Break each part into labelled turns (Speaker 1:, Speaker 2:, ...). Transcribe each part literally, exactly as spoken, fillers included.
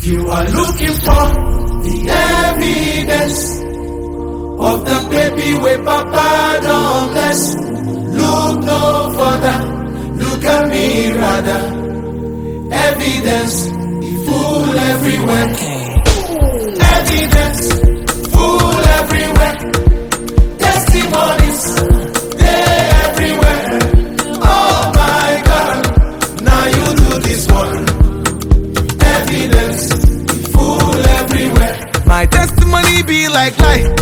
Speaker 1: If you are looking for the evidence of the baby where Papa don't bless, look no further, look at me rather. Evidence, full everywhere. Evidence, full everywhere. Testimonies, they everywhere. Oh my God, now you do this one. Evidence, full everywhere.
Speaker 2: My testimony be like light.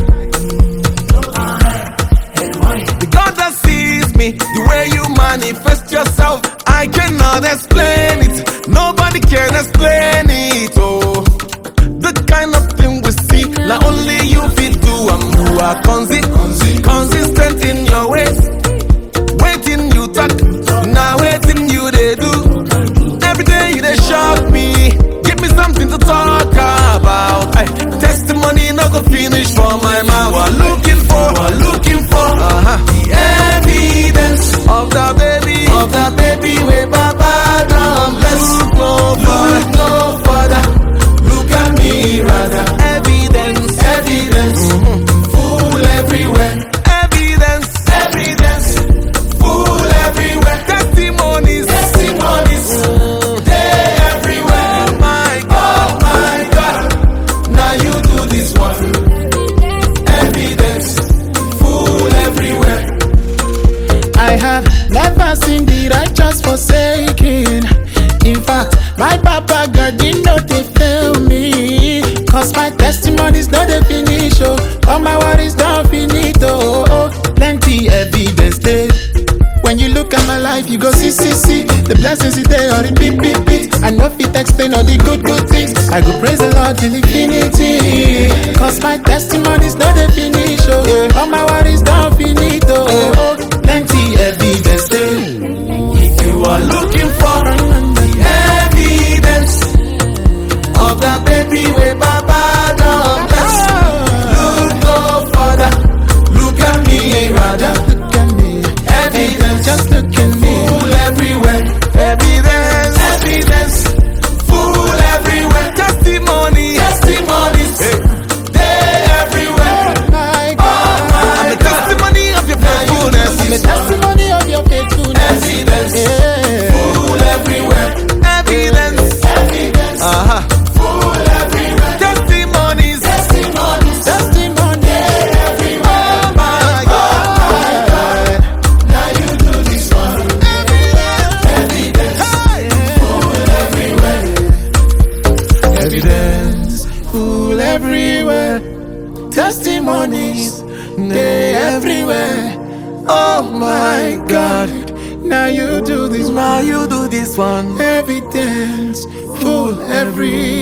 Speaker 2: The God that sees me, the way you manifest yourself, I cannot explain it. Nobody can explain it. Oh, the kind of thing we see, not only you feel do. I'm who are consi consistent in your ways. Waiting you talk, now waiting you they do. Every day they shock me. Give me something to talk about. Ay, testimony not go finish for my mouth. We're looking for, we're looking for uh-huh.
Speaker 1: the evidence
Speaker 2: of the baby,
Speaker 1: of the baby where Papa don't bless.
Speaker 2: Look no further,
Speaker 1: Look no further, look at me rather.
Speaker 2: Evidence,
Speaker 1: Evidence,
Speaker 2: mm-hmm.
Speaker 1: full everywhere.
Speaker 2: Evidence,
Speaker 1: Evidence, full everywhere.
Speaker 2: testimonies,
Speaker 1: Testimonies,
Speaker 2: mm.
Speaker 1: they everywhere.
Speaker 2: Oh my God,
Speaker 1: Oh my God, now you do this one. Evidence, full everywhere.
Speaker 3: I have never seen the righteous forsaken. In fact, my Papa God did not they fail me. Cause my testimonies not the finish, oh. All my worries don't finish, oh, oh. Plenty evidence there. When you look at my life, you go see, see, see. The blessings is there or in beep, beep, beep. I know fit explain all the good, good things. I go praise the Lord till infinity. Cause my testimonies not the finish, oh. All my worries don't finish, oh, oh. Plenty evidence there.
Speaker 1: If you are looking for the evidence of the baby where Papa don't bless, look no further, look at me rather.
Speaker 3: Look at me,
Speaker 1: Evidence,
Speaker 3: just look at me.
Speaker 1: full everywhere.
Speaker 2: evidence,
Speaker 1: Evidence, full everywhere.
Speaker 2: testimony.
Speaker 1: Testimonies, they everywhere.
Speaker 3: My
Speaker 1: Oh
Speaker 3: God,
Speaker 1: my
Speaker 2: The
Speaker 1: God,
Speaker 2: testimony of your faithfulness.
Speaker 3: I'm a testimony of your faithfulness.
Speaker 1: evidence,
Speaker 3: Yeah.
Speaker 1: full everywhere.
Speaker 2: Evidence,
Speaker 1: Evidence,
Speaker 2: uh-huh.
Speaker 1: full everywhere.
Speaker 2: Testimonies,
Speaker 1: Testimonies,
Speaker 3: Testimony.
Speaker 1: everywhere.
Speaker 2: oh my God.
Speaker 1: Now you do this one. Evidence,
Speaker 2: Hey.
Speaker 1: full everywhere.
Speaker 3: Evidence full everywhere. Testimonies, they everywhere. Oh my God, now you do this,
Speaker 2: Now you do this one.
Speaker 3: evidence full everywhere.